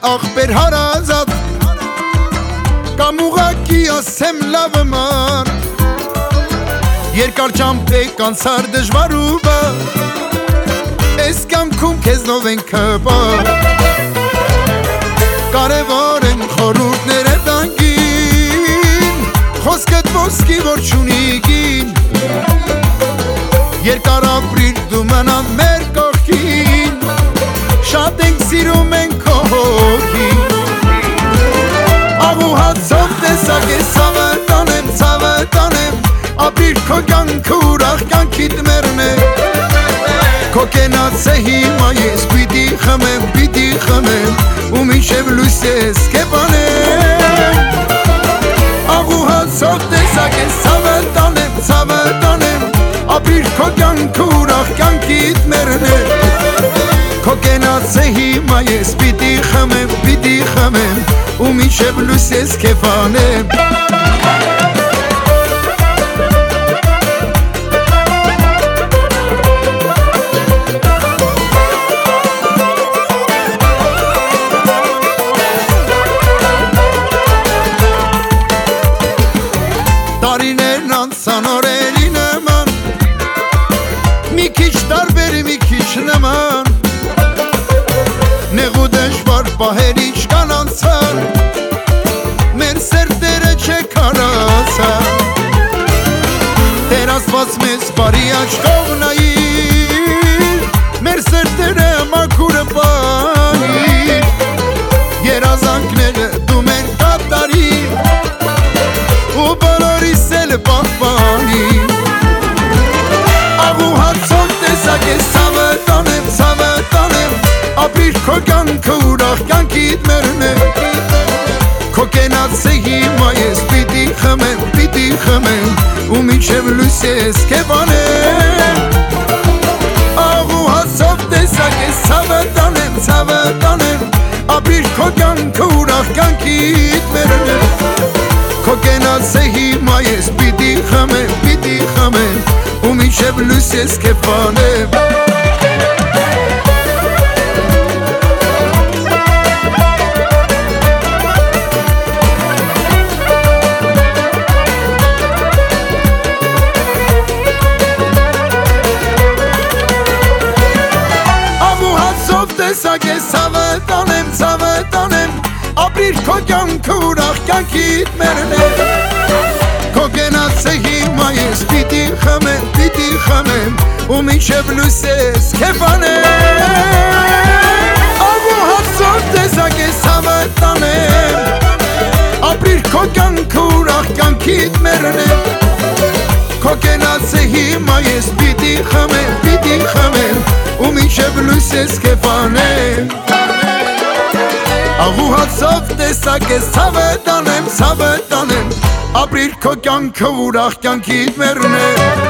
ախպեր հարազատ կամ ուղակի ասեմ լավը ման երկար ճամփեք անցար դժվար ու բար Ես կյանքում քեզնով ենք հպար Կարևոր են խորհուրդները տանկին Խոսքդ ոսկի որ չունի գին Երկար ապրիր դու մնան մեր կողքին Շատ ենք սիրում ենք քո հոգին Աղու հացով տեսակ ես ցավը տանեմ Ապրիր քո կյանքը ուրախ կյանքիդ մերն է Քո կենացը հիմա ես պիտի խմեմ Ու մինչև լույս ես կեպանեմ Աղու հացով տեսակ ես ցավը տանեմ Ապրիր քո կյանքը ուրախ կյանքիդ մերն է Քո կենացը հիմա ես պիտի խմեմ Ու մինչև լույս ես կեպանեմ Տարիներն անցան օրերի նման Մի քիչ տարբեր, մի քիչ նման Նեղ ու դժվար պահեր ինչքան անցան Մեր սերտերը չեք հարացան Տեր Աստված մեզ բարի աչքով նայիր Մեր սերտերը մաքուրը պահիր Երազանքները դու մենք կատարիր Ու բոլորիս էլ պահպանիր Աղու հացով տեսակ ես ցավը տանեմ Ապրիր քո կյանքը ուրախ կյանքիդ մերն է Քո կենացը հիմա ես պիտի խմեմ Ու մինչև լույս ես կեպանեմ Աղու հացով տեսակ ես ցավը տանեմ Ապրիր քո կյանքը ուրախ կյանքիդ մերն է Քո կենացը հիմա ես պիտի խմեմ Ու մինչև լույս ես կեպանեմ Տեսակ ես ցավը տանեմ Ապրիր քո կյանքը ուրախ կյանքիդ մերն է Քո կենացը հիմա ես պիտի խմեմ Ու մինչև լույս ես կեպանեմ Աղու հացով տեսակ ես ցավը տանեմ Ապրիր քո կյանքը ուրախ կյանքիդ մերն է Քո կենացը հիմա ես պիտի խմեմ Ու մինչև լույս ես կեպանեմ Աղու հացով տեսակ ես ցավը տանեմ Ապրիր քո կյանքը ուրախ կյանքիդ մերն է